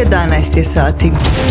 11 je sati.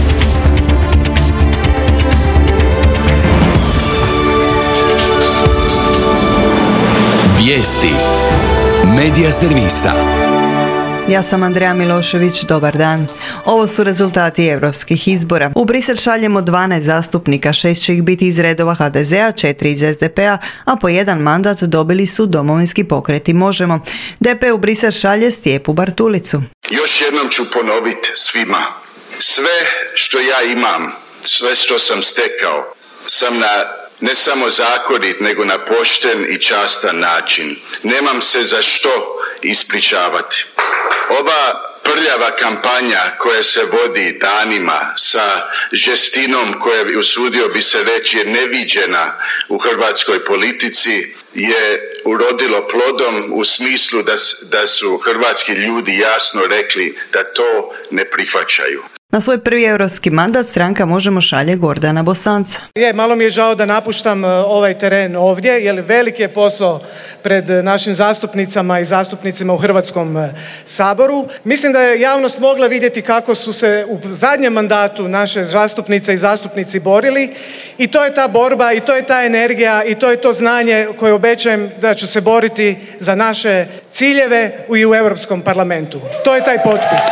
Vijesti Medija servisa. Ja sam Andreja Milošević, dobar dan. Ovo su rezultati europskih izbora. U Brisel šaljemo 12 zastupnika, 6 će ih biti iz redova HDZ-a, 4 iz SDP-a, a po jedan mandat dobili su Domovinski pokret i Možemo. DP u Brisel šalje Stijepu Bartulicu. Još jednom ću ponoviti svima. Sve što ja imam, sve što sam stekao, sam na ne samo zakonit, nego na pošten i častan način. Nemam se za što ispričavati. Ova prljava kampanja koja se vodi danima sa žestinom koja, usudio bi se reći, je neviđena u hrvatskoj politici, je urodilo plodom u smislu da su hrvatski ljudi jasno rekli da to ne prihvaćaju. Na svoj prvi europski mandat stranka Možemo šalje Gordana Bosanca. Malo mi je žao da napuštam ovaj teren ovdje, jer velik je posao pred našim zastupnicama i zastupnicima u Hrvatskom saboru. Mislim da je javnost mogla vidjeti kako su se u zadnjem mandatu naše zastupnice i zastupnici borili i to je ta borba i to je ta energija i to je to znanje koje obećajem da ću se boriti za naše ciljeve i u Europskom parlamentu. To je taj potpis.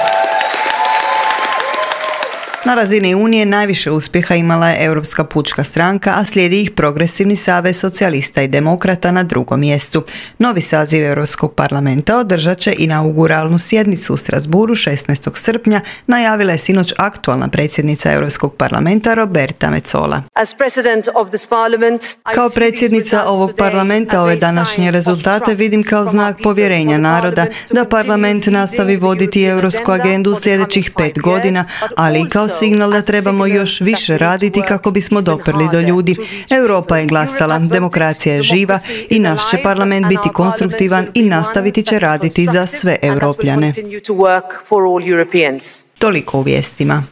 Na razini Unije najviše uspjeha imala je Europska pučka stranka, a slijedi ih Progresivni savez socijalista i demokrata na drugom mjestu. Novi saziv Europskog parlamenta održat će inauguralnu sjednicu u Strasbourgu 16. srpnja, najavila je sinoć aktualna predsjednica Europskog parlamenta Roberta Metsola. Kao predsjednica ovog parlamenta ove današnje rezultate vidim kao znak povjerenja naroda da parlament nastavi voditi europsku agendu u sljedećih 5 godina, ali i kao signal da trebamo još više raditi kako bismo doprli do ljudi. Europa je glasala, demokracija je živa i naš će parlament biti konstruktivan i nastaviti će raditi za sve Europljane. Toliko u vijestima.